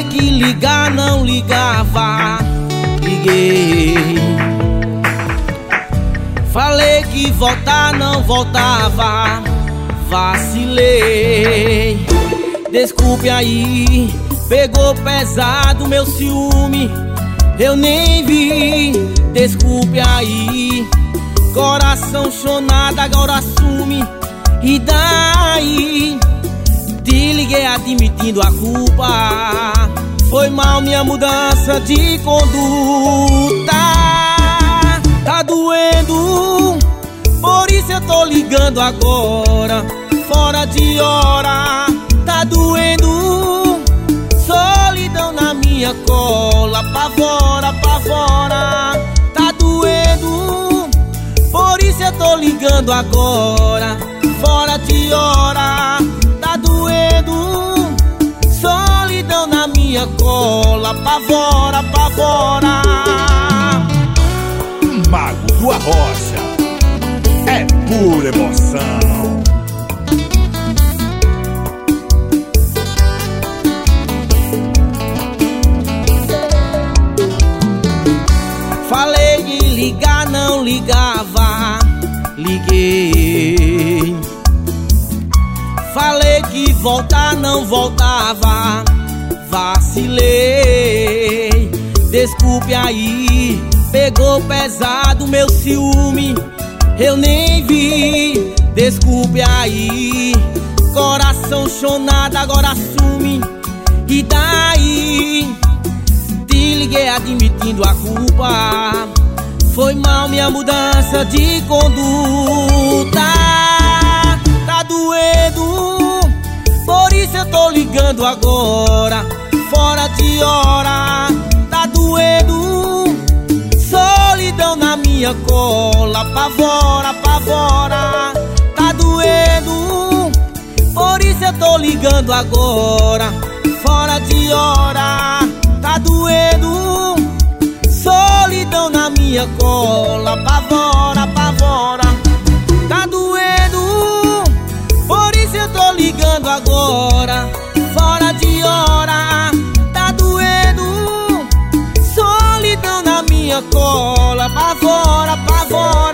Falei que ligar não ligava, liguei. Falei que voltar não voltava, vacilei. Desculpe aí, pegou pesado meu ciúme, eu nem vi. Desculpe aí, coração chonado agora assume. E daí? Te liguei admitindo a culpa. Foi mal minha mudança de conduta. Tá doendo, por isso eu tô ligando agora, fora de hora. Tá doendo, solidão na minha cola, apavora, apavora. Tá doendo, por isso eu tô ligando agora, fora de hora. Tá doendo, solidão na minha cola, apavora, apavora. Mago do Arrocha é pura emoção. Falei de ligar, não ligava, liguei. Falei que voltar não voltava, vacilei. Desculpe aí, pegou pesado meu ciúme, eu nem vi. Desculpe aí, coração chonado agora assume. E daí? Te liguei admitindo a culpa. Foi mal minha mudança de conduta. Tá doendo, por isso eu tô ligando agora, fora de hora. Tá doendo, solidão na minha cola, apavora, apavora. Tá doendo, por isso eu tô ligando agora, fora de hora. Tá doendo, solidão na minha cola, apavora, apavora. Tá doendo, por isso eu tô ligando agora, fora de hora. Tá doendo, solidão na minha cola, apavora, apavora.